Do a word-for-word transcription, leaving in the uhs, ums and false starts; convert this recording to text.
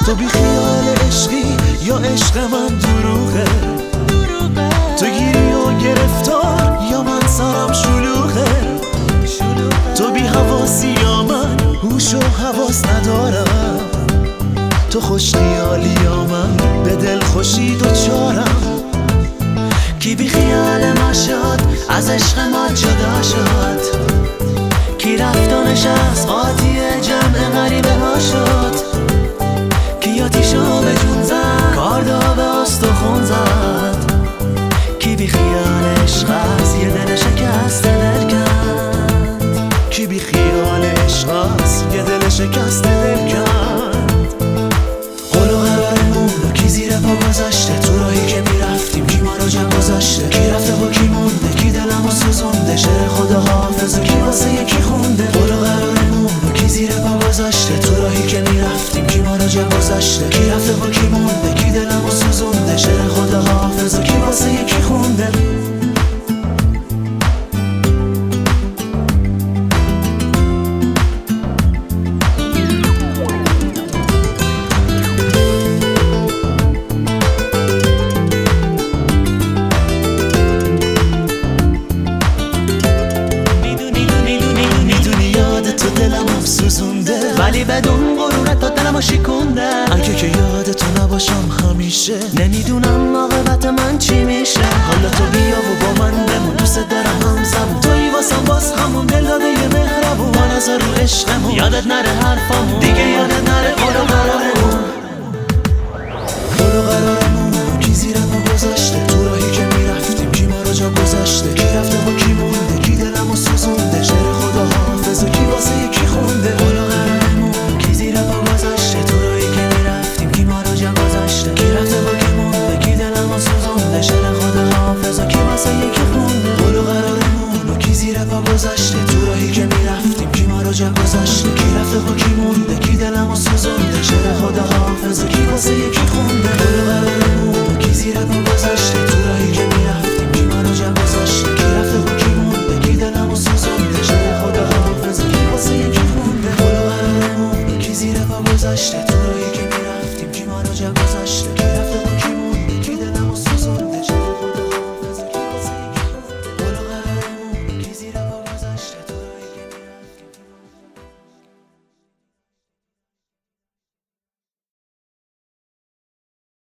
تو بی خیال عشقی یا عشق من دروغه؟ تو گیری و گرفتار یا من سرم شلوغه؟ تو بی حواسی یا من هوش و حواس ندارم؟ تو خوش خیالی یا من به دل خوشی دوچارم؟ کی بی خیال ما شد از عشق ما جدا شد؟ کی رفت و نشست قاطی جمع غریبه ها شد؟ کی آتیشو به جون زد کاردا به استخون زد؟ کی بی خیال عشق از یه دل شکست دل کند؟ کی بی خیال عشق از یه دل شکست دل کند؟ قول و قرارمون رو کی زیر پا گذاشته؟ تو راهی که میرفتیم کی ما رو جا گذاشته؟ کی رفته و کی مونده؟ کی دلمو سوزونده؟ شعر خدا حافظ و کی واسه یکی خونده؟ قول و قرارمون رو کی زیر پا گذاشته؟ تو راهی که میرفتیم کی ما رو جا گذاشته؟ کی رفته و کی مونده؟ کی دلمو سوزونده؟ شعر خدا حافظ و کی واسه یکی خونده؟ ولی بدون غرورت تا دلمو شکونده. اگه که یادتو نباشم همیشه نمیدونم عاقبت من چی میشه. حالا تو بیا و با من بمون، دوست دارم همزمون، تویی واسم باز همون دل داده یه مهربون. با نظر رو عشقمون یادت نره حرفامون، دیگه یادت نره قول و قرارمون. قول و قرارمون کی زیر ما گذاشته؟ تو راهی که میرفتیم کی ما رو جا گذاشته؟ کی رفته و کی مونده؟ کی دلمو سوزونده؟ شعر خدا حافظ و کی واسه یکی خونده؟ قول و قرارمون کی زیر پا گذاشته؟ تو راهی که میرفتیم کی ما رو جا گذاشته؟ کی رفته و کی مونده؟ کی دلمو سوزونده؟ شعر خدا حافظ و کی واسه یکی خونده؟ قول و قرارمون کی زیر پا گذاشته؟ تو راهی که میرفتیم کی ما رو جا گذاشته؟ کی رفته و کی مونده؟ کی دلمو سوزونده؟ شعر خدا حافظ و کی واسه یکی خونده؟ قول و قرارمون کی زیر پا گذاشته؟ تو راهی که